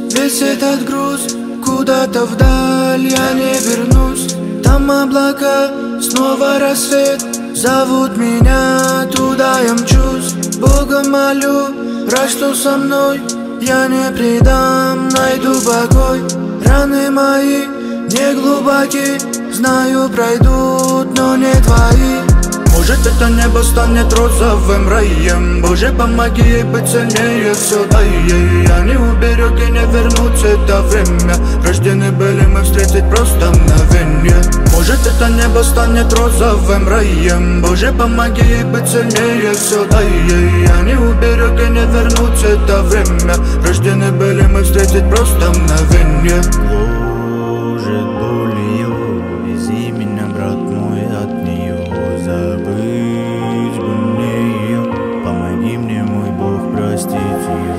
Весь этот груз куда-то вдаль, я не вернусь. Там облака, снова рассвет, зовут меня, туда я мчусь. Бога молю, рад, что со мной, я не предам, найду покой. Раны мои не глубоки, знаю, пройдут, но не твои. Может, это небо станет розовым раем. Боже, помоги ей быть сильнее, все дай ей. Они уберег и не вернуть это время. Рождены были мы встретить просто мгновенье. Может, это небо станет розовым раем. Боже, помоги ей быть сильнее, все дай ей. Они уберег и не вернуть это время. Рождены были мы встретить просто мгновенье. Гложет болью, вези меня, брат мой, от нее. Забыть бы мне ее, помоги мне, мой Бог, простить ее.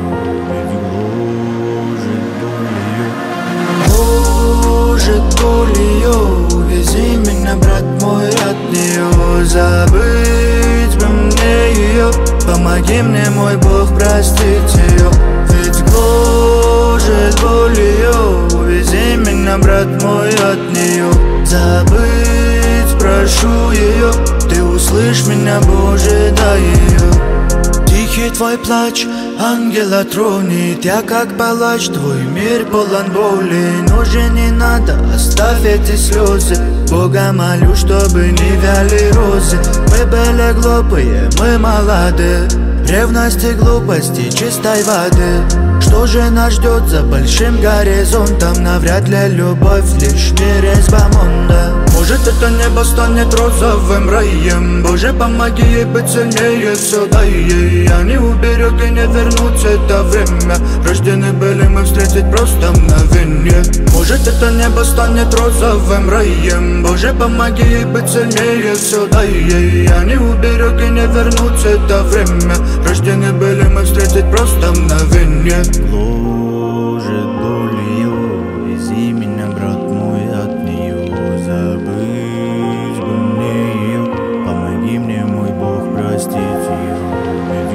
Ведь гложет болью, вези меня, брат мой, от нее. Забыть бы мне ее, помоги мне, мой Бог, простить ее. Ведь гложет болью, вези меня, брат мой, от нее. Забыть прошу ее, ты услышь меня, Боже, дай ее. Тихий твой плач ангела тронет, я как палач, твой мир полон боли. Но же не надо, оставь эти слезы. Бога молю, чтобы не вяли розы. Мы были глупые, мы молоды, ревности, глупости, чистой воды. Что же нас ждет за большим горизонтом? Навряд ли любовь, лишь не резьба монда. Может, это небо станет розовым раем. Боже, помоги ей быть сильнее, все дай ей. Они уберег и не вернуть это время. Рождены были мы встретить просто мгновенье. Может, это небо станет розовым раем. Боже, помоги ей быть сильнее, все дай ей. Они уберег и не вернуть это время. Рождены были мы встретить просто мгновенье. гложет болью, вези меня, брат мой, от нее. Забыть бы мне ее, помоги мне, мой Бог, простить ее. Ведь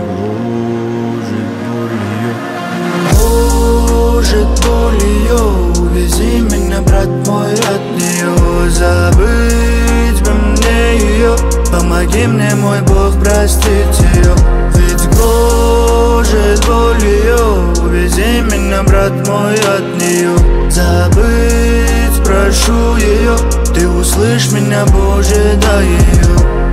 гложет болью, вези меня, брат мой, от нее. Забыть бы мне ее, помоги мне, мой Бог, простить ее. Ведь гложет болью, вези меня, брат мой, от нее. Забыть прошу ее, ты услышь меня, Боже, дай ее.